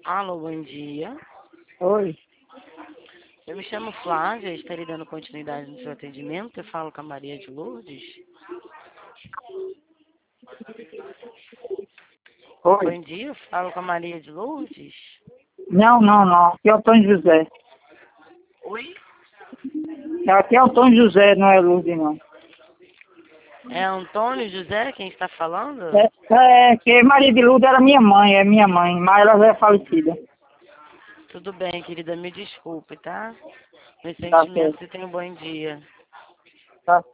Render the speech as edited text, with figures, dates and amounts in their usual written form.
Alô, bom dia. Oi. Eu me chamo Flávia, estarei dando continuidade no seu atendimento. Eu falo com a Maria de Lourdes. Oi. Bom dia, eu falo com a Maria de Lourdes. Não. Aqui é o Antônio José. Oi? Aqui é o Antônio José, não é Lourdes, não. É Antônio José quem está falando? Que Maria de Lourdes era é minha mãe, mas ela já é falecida. Tudo bem, querida, me desculpe, tá? Meus Tá sentimentos certo. e tenha um bom dia. Tá